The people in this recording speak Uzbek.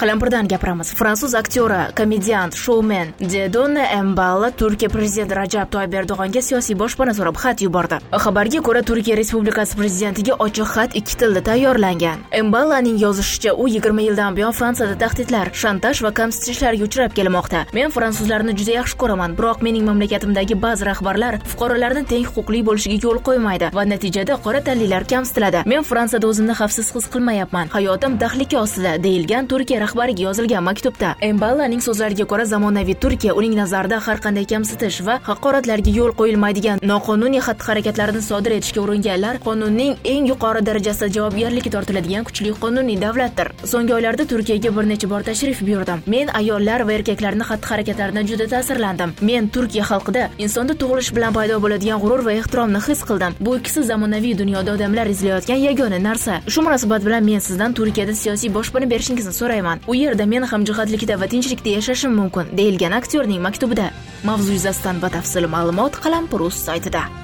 Qalampirdan gapiramiz. Fransuz aktyori, komediant, shoumen Dieudonne Mballa Turkiya prezidenti Rajab Toyyib Erdo'g'onga siyosiy boshpana so'rab xat yubordi. Xabarga ko'ra, Turkiya Respublikasi prezidentiga ochiq xat 2 tilda tayyorlangan. Mballaning yozishicha, u 20 yildan buyon Fransiyada tahdidlar, shantaj va kamsitishlarga uchrab kelmoqda. Men fransuzlarni juda yaxshi ko'raman, biroq mening mamlakatimdagi ba'zi rahbarlar fuqarolarni teng huquqli bo'lishiga yo'l qo'ymaydi va natijada qora tanlilar kamsitiladi. Men Fransiyada o'zimni xavfsiz his qilmayapman. Hayotim daxliki ostida, deyilgan Turkiya rahbariga yozilgan maktubda. Mballaning so'zlariga ko'ra, zamonaviy Turkiya uning nazarida har qanday kamsitish va haqoratlarga yo'l qo'yilmaydigan noqonuniy xatti-harakatlarni sodir etishga uringanlar qonunning eng yuqori darajasida javobgarlikka tortiladigan kuchli qonuniy davlatdir. So'nggi oylarda Turkiyaga bir necha bor tashrif buyurdim. Men ayollar va erkaklarning xatti-harakatlaridan juda ta'sirlandim. Men Turkiya xalqida insonda tug'ilish bilan paydo bo'ladigan g'urur va ehtiromni his qildim. Bu ikkisi zamonaviy dunyoda odamlar izlayotgan yagona narsa. Shu munosabat bilan men sizdan Turkiyada siyosiy boshpana berishingizni so'rayman. U yerda men hamjihatlikda va tinchlikda yashashim mumkin, deyilgan aktyorning maktubida. Mavzu yuzasidan batafsil ma'lumot Qalampir.uz saytida.